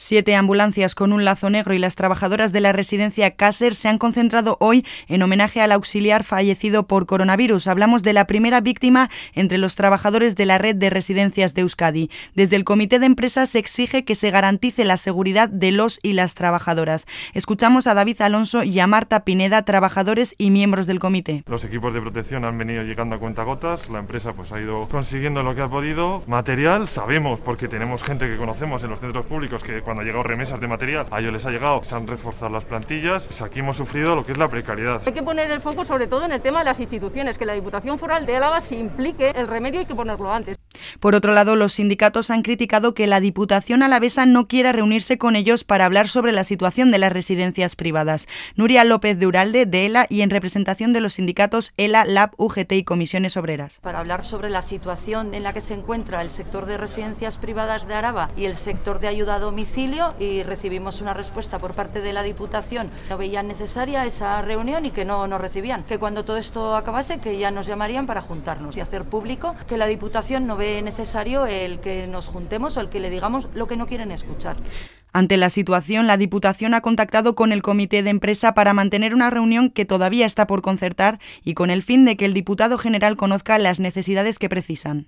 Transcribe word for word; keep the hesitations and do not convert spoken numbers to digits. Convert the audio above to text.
Siete ambulancias con un lazo negro y las trabajadoras de la residencia Caser se han concentrado hoy en homenaje al auxiliar fallecido por coronavirus. Hablamos de la primera víctima entre los trabajadores de la red de residencias de Euskadi. Desde el comité de empresa se exige que se garantice la seguridad de los y las trabajadoras. Escuchamos a David Alonso y a Marta Pineda, trabajadores y miembros del comité. Los equipos de protección han venido llegando a cuentagotas, la empresa pues ha ido consiguiendo lo que ha podido. Material, sabemos, porque tenemos gente que conocemos en los centros públicos que cuando han llegado remesas de material, a ellos les ha llegado, se han reforzado las plantillas, pues aquí hemos sufrido lo que es la precariedad. Hay que poner el foco sobre todo en el tema de las instituciones, que la Diputación Foral de Álava se implique, el remedio hay que ponerlo antes. Por otro lado, los sindicatos han criticado que la Diputación alavesa no quiera reunirse con ellos para hablar sobre la situación de las residencias privadas. Nuria López de Uralde, de ELA, y en representación de los sindicatos ELA, LAB, U G T y Comisiones Obreras. Para hablar sobre la situación en la que se encuentra el sector de residencias privadas de Araba y el sector de ayuda a domicilio, y recibimos una respuesta por parte de la Diputación. No veían necesaria esa reunión y que no nos recibían. Que cuando todo esto acabase, que ya nos llamarían para juntarnos y hacer público que la Diputación no ve necesario el que nos juntemos o el que le digamos lo que no quieren escuchar. Ante la situación, la Diputación ha contactado con el comité de empresa para mantener una reunión que todavía está por concertar y con el fin de que el diputado general conozca las necesidades que precisan.